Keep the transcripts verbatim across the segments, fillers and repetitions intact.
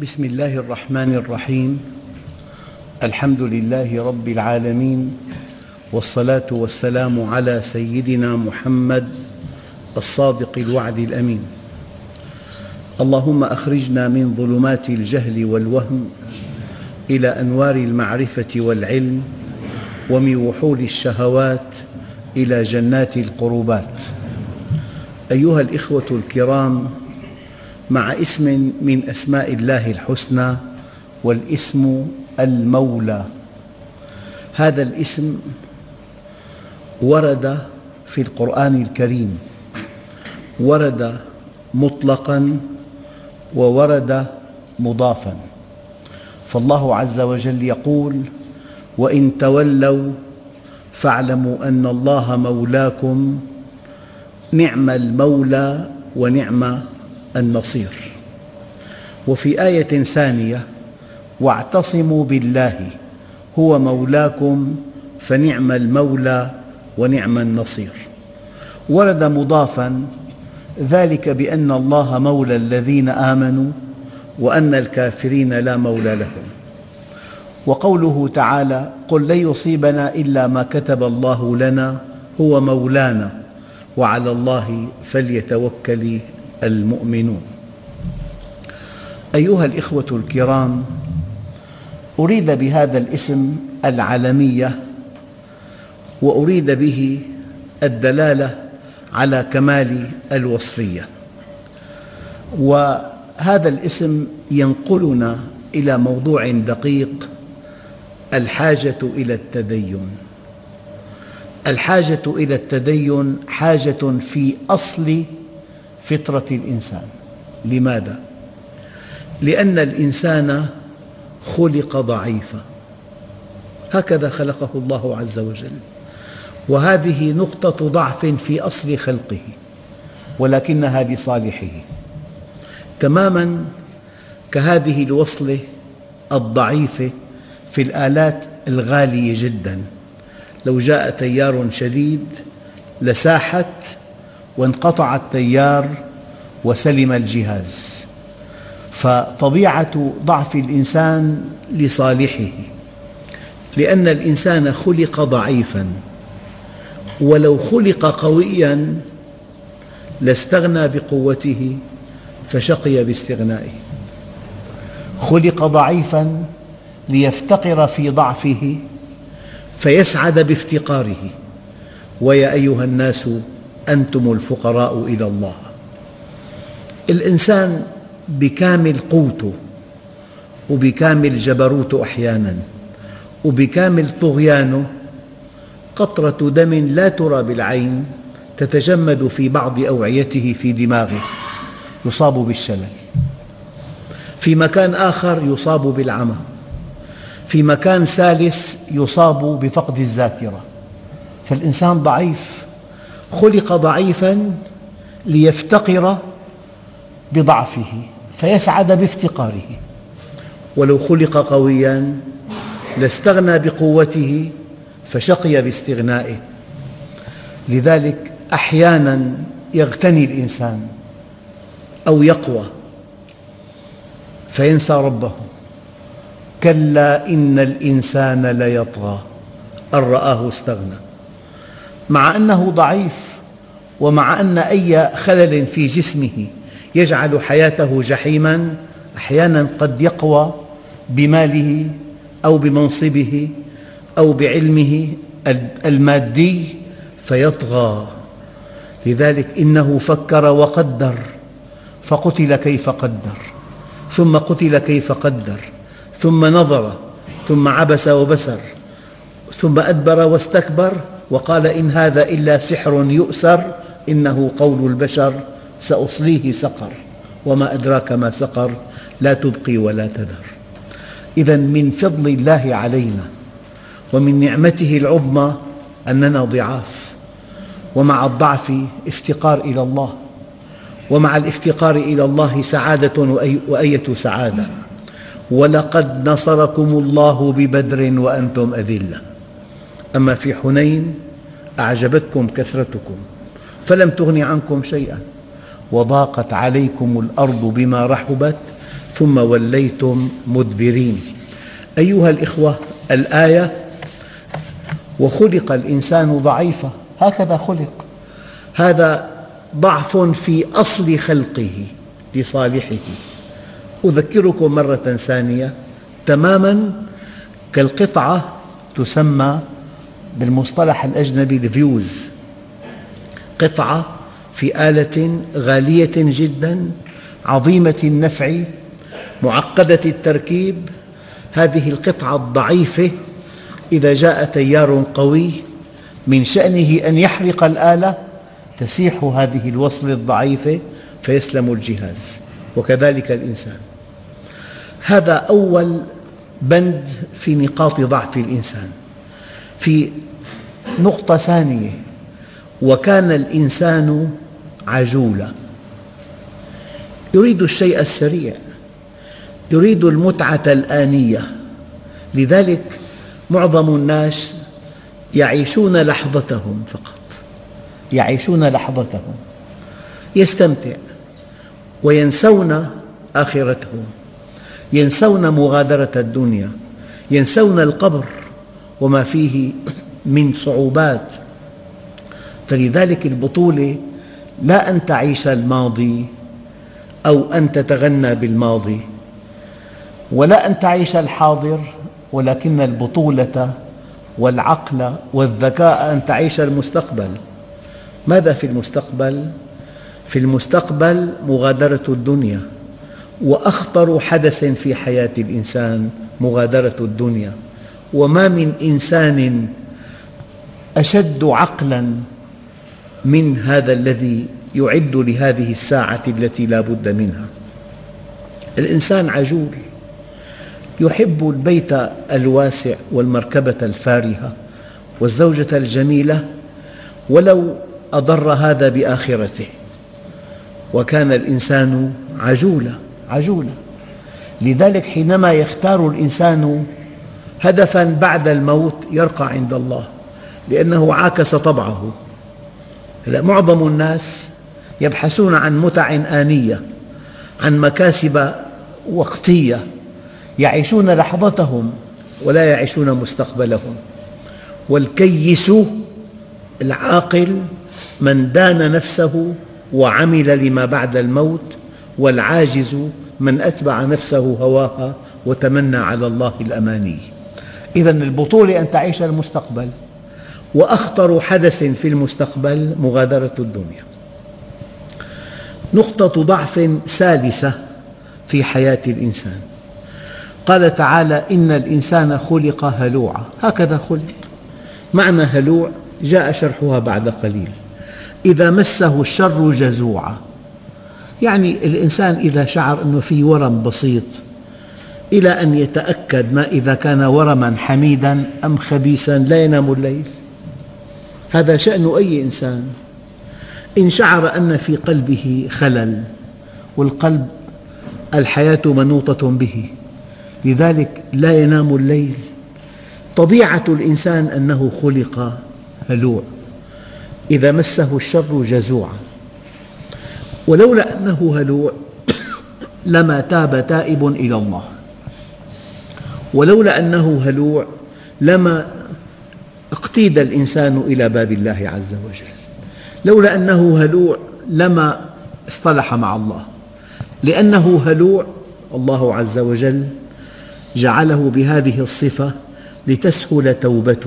بسم الله الرحمن الرحيم. الحمد لله رب العالمين، والصلاة والسلام على سيدنا محمد الصادق الوعد الأمين. اللهم أخرجنا من ظلمات الجهل والوهم إلى أنوار المعرفة والعلم، ومن وحول الشهوات إلى جنات القربات. أيها الإخوة الكرام، مع اسم من أسماء الله الحسنى، والاسم المولى. هذا الاسم ورد في القرآن الكريم، ورد مطلقاً وورد مضافاً. فالله عز وجل يقول: وإن تولوا فاعلموا أن الله مولاكم نعم المولى ونعم النصير. وفي آية ثانية: واعتصموا بالله هو مولاكم فنعم المولى ونعم النصير. ورد مضافاً، ذلك بأن الله مولى الذين آمنوا وأن الكافرين لا مولى لهم. وقوله تعالى: قل لن يصيبنا إلا ما كتب الله لنا هو مولانا وعلى الله فليتوكل المؤمنون. أيها الإخوة الكرام، أريد بهذا الاسم العلمية، وأريد به الدلالة على كمال الوصفية. وهذا الاسم ينقلنا إلى موضوع دقيق: الحاجة إلى التدين. الحاجة إلى التدين حاجة في أصل فطرة الإنسان. لماذا؟ لأن الإنسان خلق ضعيفاً، هكذا خلقه الله عز وجل، وهذه نقطة ضعف في أصل خلقه، ولكنها لصالحه، تماماً كهذه الوصلة الضعيفة في الآلات الغالية جداً. لو جاء تيار شديد لساحت وانقطع التيار وسلم الجهاز. فطبيعة ضعف الإنسان لصالحه، لأن الإنسان خلق ضعيفاً، ولو خلق قوياً لاستغنى بقوته فشقي باستغنائه. خلق ضعيفاً ليفتقر في ضعفه فيسعد بافتقاره. ويا أيها الناس أنتم الفقراء إلى الله. الإنسان بكامل قوته وبكامل جبروته أحياناً وبكامل طغيانه، قطرة دم لا ترى بالعين تتجمد في بعض أوعيته في دماغه، يصاب بالشلل. في مكان آخر يصاب بالعمى. في مكان ثالث يصاب بفقد الذاكرة. فالإنسان ضعيف، خلق ضعيفاً ليفتقر بضعفه فيسعد بافتقاره. ولو خلق قوياً لاستغنى بقوته فشقي باستغنائه. لذلك أحياناً يغتني الإنسان أو يقوى فينسى ربه. كلا إن الإنسان ليطغى أن رآه استغنى. مع أنه ضعيف، ومع أن أي خلل في جسمه يجعل حياته جحيماً، أحياناً قد يقوى بماله أو بمنصبه أو بعلمه المادي فيطغى. لذلك إنه فكر وقدر فقتل كيف قدر، ثم قتل كيف قدر، ثم نظر، ثم عبس وبسر، ثم أدبر واستكبر وقال: إن هذا إلا سحر يؤثر، إنه قول البشر، سأصليه سقر وما أدراك ما سقر، لا تبقي ولا تذر. إذن من فضل الله علينا ومن نعمته العظمى أننا ضعاف، ومع الضعف افتقار إلى الله، ومع الافتقار إلى الله سعادة وأية سعادة. ولقد نصركم الله ببدر وأنتم أذلة، أما في حنين أعجبتكم كثرتكم فلم تغن عنكم شيئا، وضاقت عليكم الأرض بما رحبت ثم وليتم مدبرين. أيها الإخوة، الآية وخلق الإنسان ضعيفا، هكذا خلق، هذا ضعف في أصل خلقه لصالحه. أذكركم مرة ثانية تماماً كالقطعة تسمى بالمصطلح الأجنبي الفيوز، قطعة في آلة غالية جداً عظيمة النفع معقدة التركيب. هذه القطعة الضعيفة إذا جاء تيار قوي من شأنه أن يحرق الآلة تسيح هذه الوصلة الضعيفة فيسلم الجهاز، وكذلك الإنسان. هذا أول بند في نقاط ضعف الإنسان. في نقطة ثانية: وكان الإنسان عجولا، يريد الشيء السريع، يريد المتعة الآنية. لذلك معظم الناس يعيشون لحظتهم فقط، يعيشون لحظتهم، يستمتع وينسون آخرتهم، ينسون مغادرة الدنيا، ينسون القبر وما فيه من صعوبات. فلذلك البطولة لا أن تعيش الماضي أو أن تتغنى بالماضي، ولا أن تعيش الحاضر، ولكن البطولة والعقل والذكاء أن تعيش المستقبل. ماذا في المستقبل؟ في المستقبل مغادرة الدنيا، وأخطر حدث في حياة الإنسان مغادرة الدنيا. وما من إنسان أشد عقلاً من هذا الذي يعد لهذه الساعة التي لا بد منها. الإنسان عجول، يحب البيت الواسع والمركبة الفارهة والزوجة الجميلة ولو أضر هذا بآخرته. وكان الإنسان عجولا عجولا لذلك حينما يختار الإنسان هدفاً بعد الموت يرقى عند الله، لأنه عاكس طبعه. معظم الناس يبحثون عن متع آنية، عن مكاسب وقتية، يعيشون لحظتهم ولا يعيشون مستقبلهم. والكيس العاقل من دان نفسه وعمل لما بعد الموت، والعاجز من أتبع نفسه هواها وتمنى على الله الأماني. إذن البطولة أن تعيش المستقبل، وأخطر حدث في المستقبل مغادرة الدنيا. نقطة ضعف ثالثة في حياة الإنسان: قال تعالى: إن الإنسان خلق هلوعا، هكذا خلق. معنى هلوع جاء شرحها بعد قليل: إذا مسه الشر جزوعا، يعني الإنسان إذا شعر أنه في ورم بسيط إلى أن يتأكد ما إذا كان ورماً حميداً أم خبيثاً لا ينام الليل. هذا شأن أي إنسان. إن شعر أن في قلبه خلل، والقلب الحياة منوطة به، لذلك لا ينام الليل. طبيعة الإنسان أنه خلق هلوع، إذا مسه الشر جزوعا. ولولا أنه هلوع لما تاب تائب إلى الله، ولولا أنه هلوع لما اقتيد الإنسان إلى باب الله عز وجل، لولا أنه هلوع لما اصطلح مع الله. لأنه هلوع الله عز وجل جعله بهذه الصفة لتسهل توبته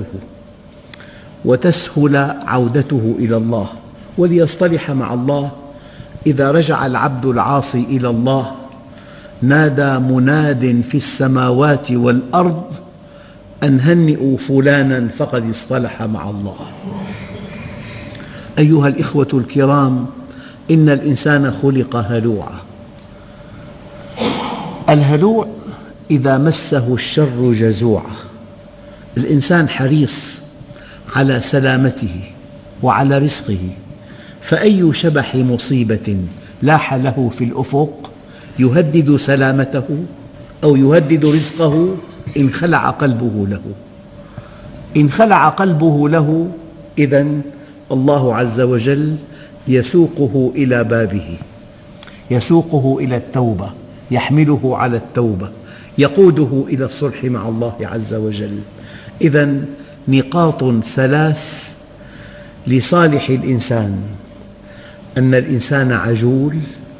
وتسهل عودته إلى الله، وليصطلح مع الله. إذا رجع العبد العاصي إلى الله نادى مناد في السماوات والأرض أن هنئوا فلانا فقد اصطلح مع الله. أيها الإخوة الكرام، إن الإنسان خلق هلوعا. الهلوع إذا مسه الشر جزوعا. الإنسان حريص على سلامته وعلى رزقه، فأي شبح مصيبة لاح له في الأفق يهدد سلامته أو يهدد رزقه انخلع قلبه له. انخلع قلبه له، إذن الله عز وجل يسوقه إلى بابه، يسوقه إلى التوبة، يحمله على التوبة، يقوده إلى الصلح مع الله عز وجل. إذن نقاط ثلاث لصالح الإنسان: أن الإنسان عجول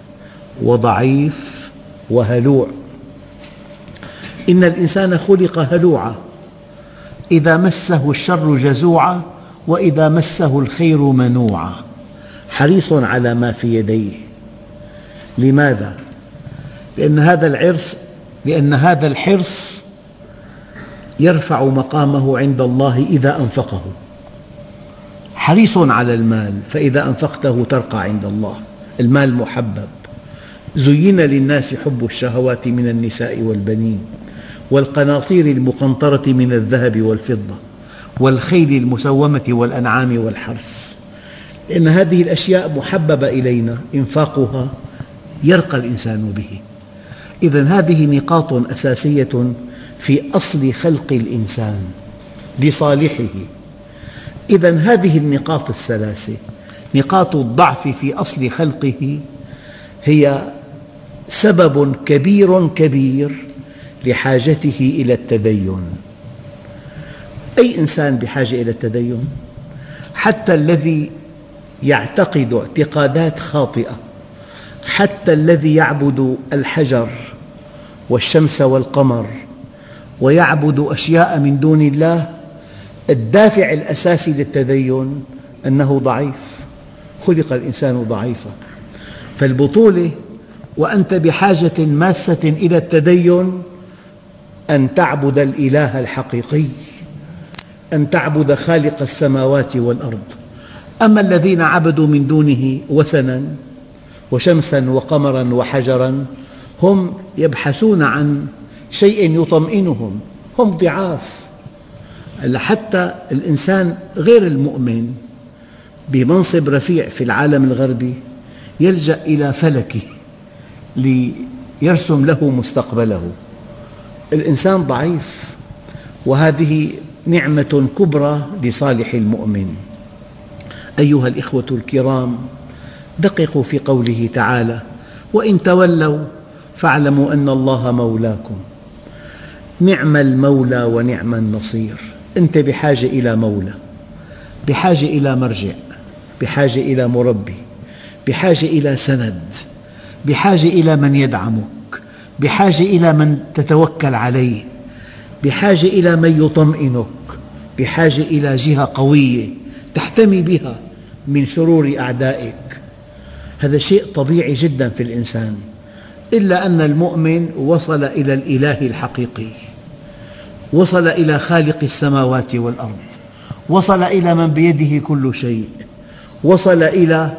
وضعيف وهلوع. إن الإنسان خلق هلوعا، إذا مسه الشر جزوعا وإذا مسه الخير منوعا، حريص على ما في يديه. لماذا؟ لأن هذا العرس لأن هذا الحرص يرفع مقامه عند الله إذا أنفقه. حريص على المال، فإذا أنفقته ترقى عند الله. المال محبب. زين للناس حب الشهوات من النساء والبنين والقناطير المقنطرة من الذهب والفضة والخيل المسومة والأنعام والحرث، لأن هذه الأشياء محببة إلينا، إنفاقها يرقى الإنسان به. إذن هذه نقاط أساسية في أصل خلق الإنسان لصالحه. إذن هذه النقاط الثلاثة، نقاط الضعف في أصل خلقه، هي سبب كبير كبير لحاجته إلى التدين. أي إنسان بحاجة إلى التدين، حتى الذي يعتقد اعتقادات خاطئة، حتى الذي يعبد الحجر والشمس والقمر ويعبد أشياء من دون الله، الدافع الأساسي للتدين أنه ضعيف. خلق الإنسان ضعيفا، فالبطولة وأنت بحاجة ماسة إلى التدين أن تعبد الإله الحقيقي، أن تعبد خالق السماوات والأرض. أما الذين عبدوا من دونه وثنا وشمسا وقمرا وحجرا، هم يبحثون عن شيء يطمئنهم، هم ضعاف. حتى الإنسان غير المؤمن بمنصب رفيع في العالم الغربي يلجأ إلى فلكه ليرسم له مستقبله. الإنسان ضعيف، وهذه نعمة كبرى لصالح المؤمن. أيها الإخوة الكرام، دققوا في قوله تعالى: وإن تولوا فاعلموا أن الله مولاكم. نعم المولى ونعم النصير. أنت بحاجة إلى مولى، بحاجة إلى مرجع، بحاجة إلى مربي، بحاجة إلى سند، بحاجة إلى من يدعمك، بحاجة إلى من تتوكل عليه، بحاجة إلى من يطمئنك، بحاجة إلى جهة قوية تحتمي بها من شرور أعدائك. هذا شيء طبيعي جدا في الإنسان، إلا أن المؤمن وصل إلى الإله الحقيقي، وصل إلى خالق السماوات والأرض، وصل إلى من بيده كل شيء، وصل إلى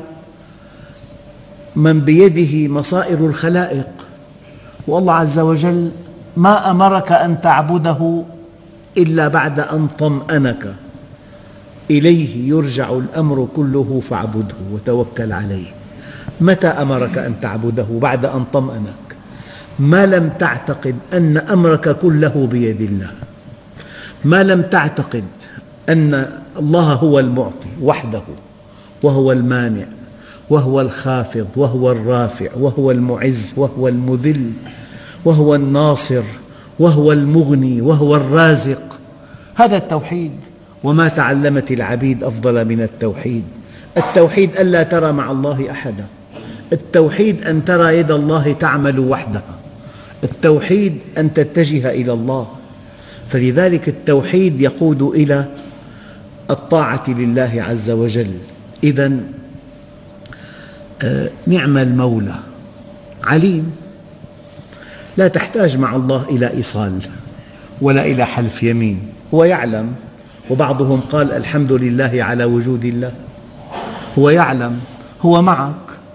من بيده مصائر الخلائق. والله عز وجل ما أمرك أن تعبده إلا بعد أن طمأنك. إليه يرجع الأمر كله فاعبده وتوكل عليه. متى أمرك أن تعبده؟ بعد أن طمأنك، ما لم تعتقد أن أمرك كله بيد الله، ما لم تعتقد أن الله هو المعطي وحده، وهو المانع، وهو الخافض، وهو الرافع، وهو المعز، وهو المذل، وهو الناصر، وهو المغني، وهو الرازق. هذا التوحيد. وما تعلمت العبيد أفضل من التوحيد. التوحيد ألا ترى مع الله أحدا، التوحيد أن ترى يد الله تعمل وحدها، التوحيد أن تتجه إلى الله. فلذلك التوحيد يقود إلى الطاعة لله عز وجل. إذن نعم المولى، عليم، لا تحتاج مع الله إلى إيصال ولا إلى حلف يمين، هو يعلم. وبعضهم قال: الحمد لله على وجود الله. هو يعلم، هو معك.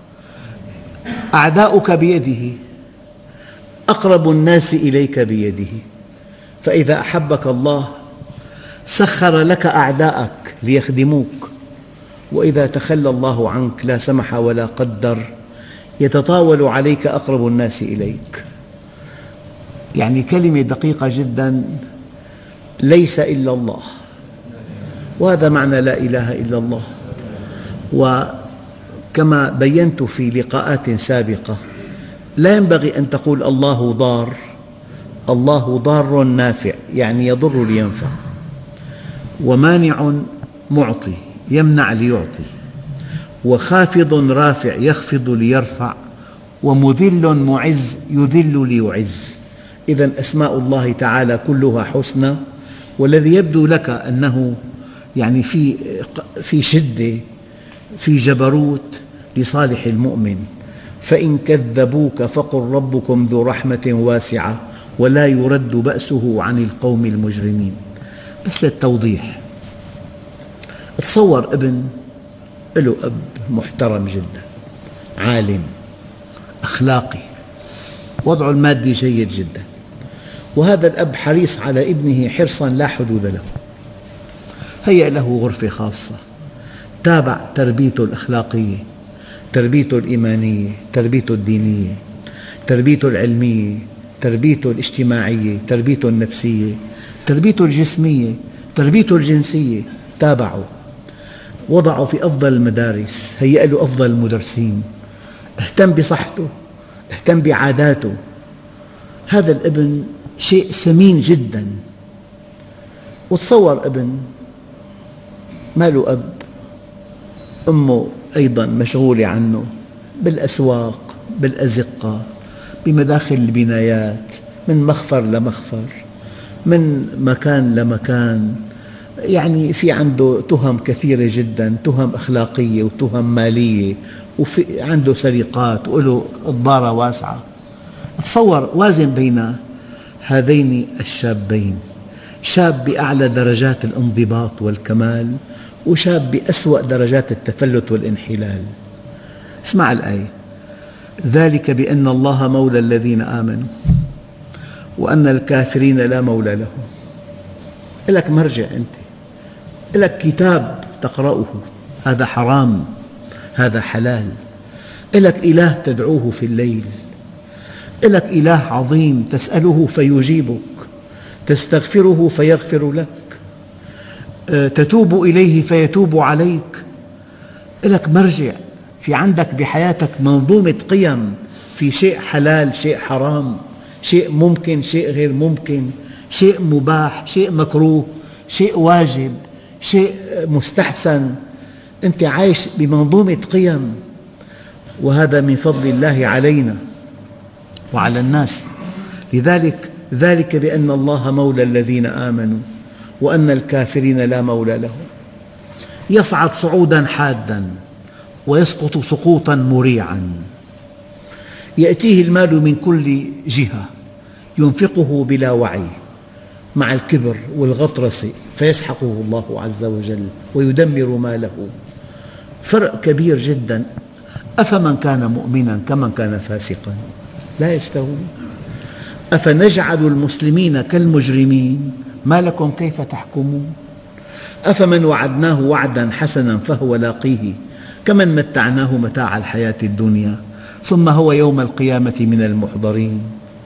أعداؤك بيده، أقرب الناس إليك بيده. فإذا أحبك الله سخر لك أعداءك ليخدموك، وإذا تخلى الله عنك لا سمح ولا قدر يتطاول عليك أقرب الناس إليك. يعني كلمة دقيقة جدا: ليس إلا الله، وهذا معنى لا إله إلا الله. وكما بينت في لقاءات سابقة، لا ينبغي أن تقول الله ضار، الله ضار نافع، يعني يضر لينفع، ومانع معطي يمنع ليعطي، وخافض رافع يخفض ليرفع، ومذل معز يذل ليعز. إذن أسماء الله تعالى كلها حسنى، والذي يبدو لك أنه يعني في في شدة في جبروت لصالح المؤمن. فإن كذبوك فقل ربكم ذو رحمة واسعة ولا يرد بأسه عن القوم المجرمين. بس للتوضيح، تصور ابن له أب محترم جدا، عالم أخلاقي، وضعه المادي جيد جدا، وهذا الأب حريص على ابنه حرصا لا حدود له، هيأ له غرفة خاصة، تابع تربيته الأخلاقية، تربيته الإيمانية، تربيته الدينية، تربيته العلمية، تربيته الاجتماعية، تربيته النفسية، تربيته الجسمية، تربيته الجنسية، تابعه، وضعه في أفضل المدارس، هيأ له أفضل المدرسين، اهتم بصحته، اهتم بعاداته. هذا الابن شيء ثمين جدا. وتصور ابن ما له أب، أمه أيضا مشغولة عنه بالأسواق، بالأزقة، بمداخل البنايات، من مخفر لمخفر، من مكان لمكان، يعني في عنده تهم كثيرة جدا، تهم أخلاقية وتهم مالية، وعنده سرقات، وله الضارة واسعة. تصور، وازن بين هذين الشابين، شاب بأعلى درجات الانضباط والكمال، وشاب بأسوأ درجات التفلت والانحلال. اسمع الآية: ذلك بأن الله مولى الذين آمنوا وأن الكافرين لا مولى لهم. لك مرجع، أنت لك كتاب تقرأه، هذا حرام، هذا حلال. لك إله تدعوه في الليل، لك إله عظيم تسأله فيجيبك، تستغفره فيغفر لك، تتوب إليه فيتوب عليك. لك مرجع، في عندك بحياتك منظومة قيم، في شيء حلال، شيء حرام، شيء ممكن، شيء غير ممكن، شيء مباح، شيء مكروه، شيء واجب، شيء مستحسن. أنت عايش بمنظومة قيم، وهذا من فضل الله علينا وعلى الناس. لذلك ذلك بأن الله مولى الذين آمنوا وأن الكافرين لا مولى لهم. يصعد صعودا حادا ويسقط سقوطا مريعا، يأتيه المال من كل جهة ينفقه بلا وعي مع الكبر والغطرسة فيسحقه الله عز وجل ويدمر ماله. فرق كبير جدا. أفمن كان مؤمنا كمن كان فاسقا لا يستوون. أفنجعل المسلمين كالمجرمين ما لكم كيف تحكمون. أفمن وعدناه وعدا حسنا فهو لاقيه كمن متعناه متاع الحياة الدنيا ثم هو يوم القيامة من المحضرين.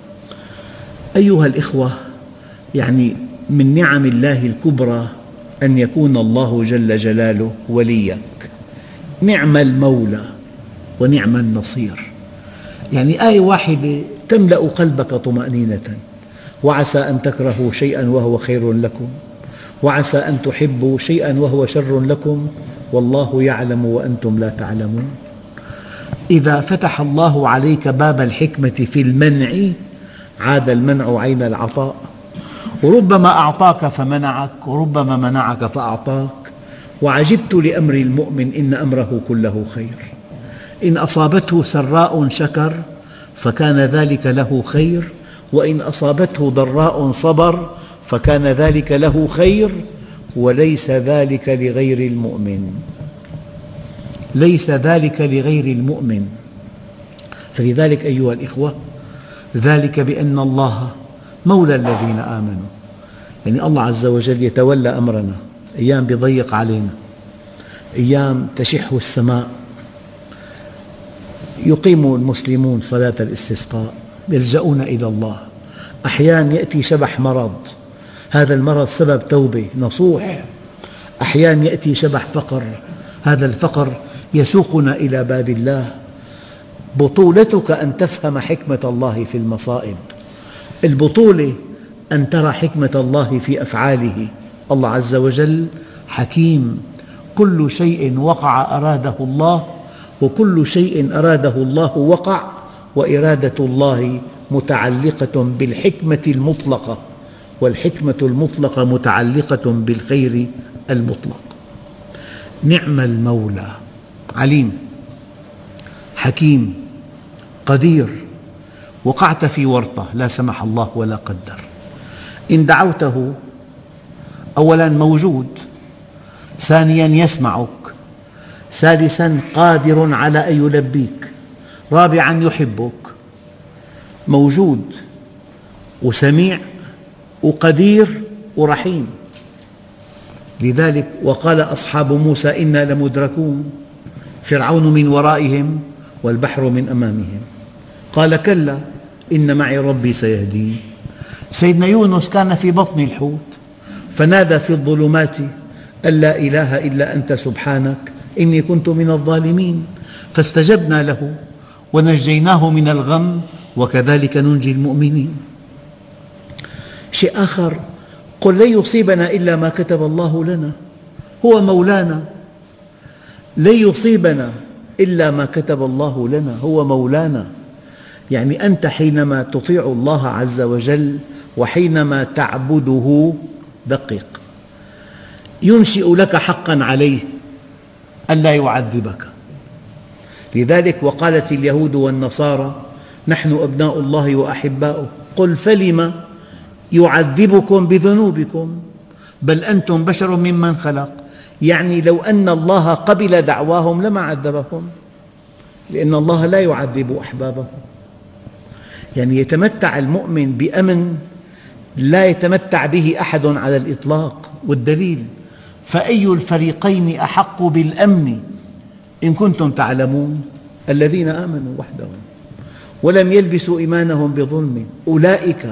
أيها الإخوة، يعني من نعم الله الكبرى أن يكون الله جل جلاله وليك، نعم المولى ونعم النصير. يعني آية واحدة تملأ قلبك طمأنينة: وعسى أن تكرهوا شيئا وهو خير لكم، وعسى أن تحبوا شيئا وهو شر لكم، والله يعلم وأنتم لا تعلمون. إذا فتح الله عليك باب الحكمة في المنع عاد المنع عين العطاء، وربما أعطاك فمنعك، وربما منعك فأعطاك. وعجبت لأمر المؤمن إن أمره كله خير، إن أصابته سراء شكر فكان ذلك له خير، وإن أصابته ضراء صبر فكان ذلك له خير، وليس ذلك لغير المؤمن، ليس ذلك لغير المؤمن. فلذلك أيها الإخوة، ذلك بأن الله مولى الذين آمنوا، يعني الله عز وجل يتولى أمرنا. أيام يضيق علينا، أيام تشح السماء، يقيم المسلمون صلاة الاستسقاء، يلجؤون إلى الله. أحيانا يأتي شبح مرض، هذا المرض سبب توبة نصوح. أحيانا يأتي شبح فقر، هذا الفقر يسوقنا إلى باب الله. بطولتك أن تفهم حكمة الله في المصائب، البطولة أن ترى حكمة الله في أفعاله. الله عز وجل حكيم، كل شيء وقع أراده الله، وكل شيء أراده الله وقع، وإرادة الله متعلقة بالحكمة المطلقة، والحكمة المطلقة متعلقة بالخير المطلق. نعم المولى، عليم حكيم قدير. وقعت في ورطة لا سمح الله ولا قدر، إن دعوته أولاً موجود، ثانياً يسمعك، ثالثاً قادر على أن يلبيك، رابعاً يحبك. موجود وسميع وقدير ورحيم. لذلك وقال أصحاب موسى إنا لمدركون، فرعون من ورائهم والبحر من أمامهم، قال كلا إن معي ربي سيهدين. سيدنا يونس كان في بطن الحوت فنادى في الظلمات أن لا إله إلا أنت سبحانك إني كنت من الظالمين، فاستجبنا له ونجيناه من الغم وكذلك ننجي المؤمنين. شيء آخر، قل لن يصيبنا إلا ما كتب الله لنا، هو مولانا، لن يصيبنا إلا ما كتب الله لنا، هو مولانا. يعني أنت حينما تطيع الله عز وجل وحينما تعبده، دقق، ينشئ لك حقاً عليه ألا يعذبك. لذلك وقالت اليهود والنصارى نحن أبناء الله وأحباؤه، قل فلم يعذبكم بذنوبكم بل أنتم بشر ممن خلق. يعني لو أن الله قبل دعواهم لما عذبهم، لأن الله لا يعذب أحبابه. يعني يتمتع المؤمن بأمن لا يتمتع به أحد على الإطلاق. والدليل فأي الفريقين أحق بالأمن إن كنتم تعلمون الذين آمنوا وحدهم ولم يلبسوا إيمانهم بظلم أولئك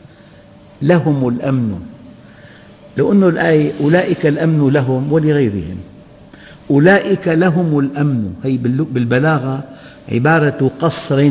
لهم الأمن. لو أن الآية أولئك الأمن لهم ولغيرهم، أولئك لهم الأمن، هي بالبلاغة عبارة قصر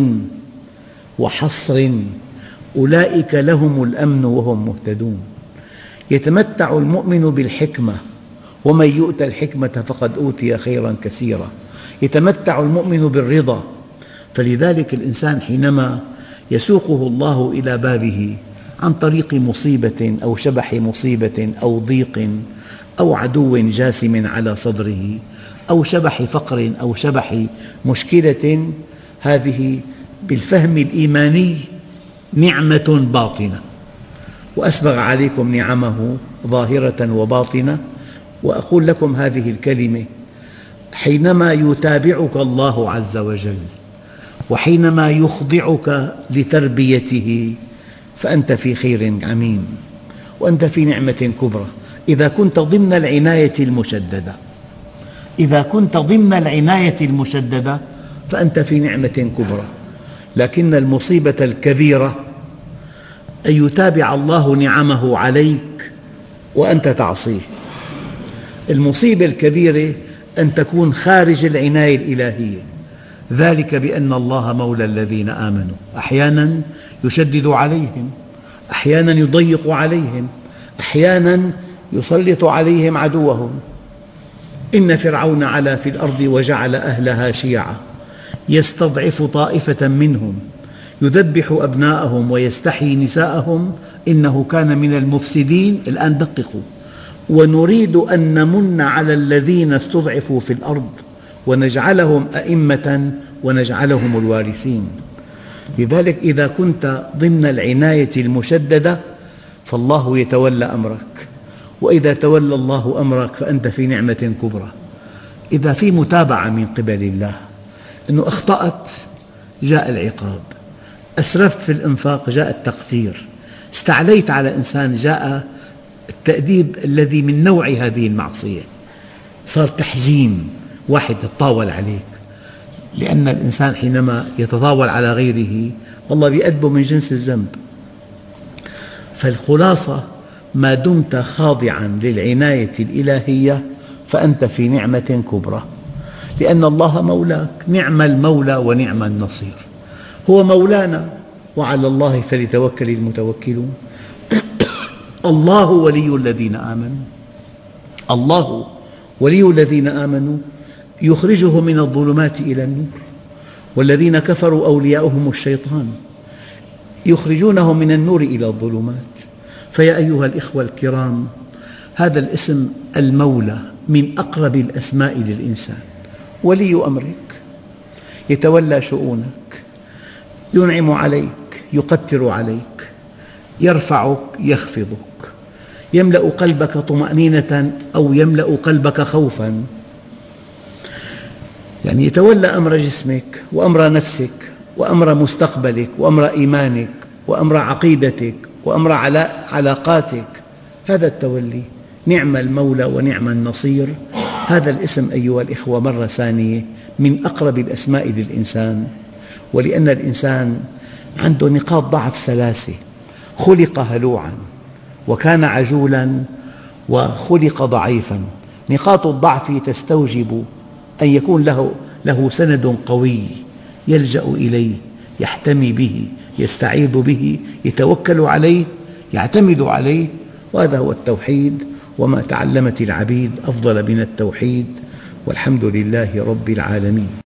وحصر، أولئك لهم الأمن وهم مهتدون. يتمتع المؤمن بالحكمة، ومن يؤت الحكمة فقد أوتي خيراً كثيراً. يتمتع المؤمن بالرضا، فلذلك الإنسان حينما يسوقه الله إلى بابه عن طريق مصيبة أو شبح مصيبة أو ضيق أو عدو جاسم على صدره أو شبح فقر أو شبح مشكلة، هذه بالفهم الإيماني نعمة باطنة، وأسبغ عليكم نعمه ظاهرة وباطنة. وأقول لكم هذه الكلمة، حينما يتابعك الله عز وجل وحينما يخضعك لتربيته فأنت في خير عميم، وأنت في نعمة كبرى. إذا كنت ضمن العناية المشددة، إذا كنت ضمن العناية المشددة فأنت في نعمة كبرى. لكن المصيبة الكبيرة أن يتابع الله نعمه عليك وأنت تعصيه. المصيبة الكبيرة أن تكون خارج العناية الإلهية، ذلك بأن الله مولى الذين آمنوا. أحياناً يشدد عليهم، أحياناً يضيق عليهم، أحياناً يسلط عليهم عدوهم. إن فرعون علا في الأرض وجعل أهلها شيعاً يستضعف طائفة منهم يذبح أبناءهم ويستحيي نساءهم إنه كان من المفسدين. الآن دققوا، ونريد أن نمن على الذين استضعفوا في الأرض ونجعلهم أئمة ونجعلهم الوارثين. لذلك إذا كنت ضمن العناية المشددة فالله يتولى أمرك، وإذا تولى الله أمرك فأنت في نعمة كبرى. إذا في متابعة من قبل الله، أنه أخطأت جاء العقاب، أسرفت في الإنفاق جاء التقصير، استعليت على إنسان جاء التأديب الذي من نوع هذه المعصية، صار تحزين، واحد يتطاول عليك. لأن الإنسان حينما يتطاول على غيره الله يأدبه من جنس الذنب. فالخلاصة ما دمت خاضعاً للعناية الإلهية فأنت في نعمة كبرى. لأن الله مولاك، نعم المولى ونعم النصير. هو مولانا وعلى الله فليتوكل المتوكلون. الله ولي الذين آمنوا، الله ولي الذين آمنوا يخرجهم من الظلمات إلى النور، والذين كفروا أولياؤهم الشيطان يخرجونهم من النور إلى الظلمات. فيا أيها الإخوة الكرام، هذا الاسم المولى من أقرب الأسماء للإنسان. ولي أمرك، يتولى شؤونك، ينعم عليك، يقدر عليك، يرفعك، يخفضك، يملأ قلبك طمأنينة أو يملأ قلبك خوفاً. يعني يتولى أمر جسمك وأمر نفسك وأمر مستقبلك وأمر إيمانك وأمر عقيدتك وأمر علاقاتك. هذا التولي، نعم المولى ونعم النصير. هذا الاسم أيها الإخوة مرة ثانية من أقرب الأسماء للإنسان، ولأن الإنسان عنده نقاط ضعف ثلاثة: خلق هلوعاً، وكان عجولاً، وخلق ضعيفاً. نقاط الضعف تستوجب أن يكون له, له سند قوي يلجأ إليه، يحتمي به، يستعيذ به، يتوكل عليه، يعتمد عليه. وهذا هو التوحيد، وما تعلمت العبيد أفضل من التوحيد، والحمد لله رب العالمين.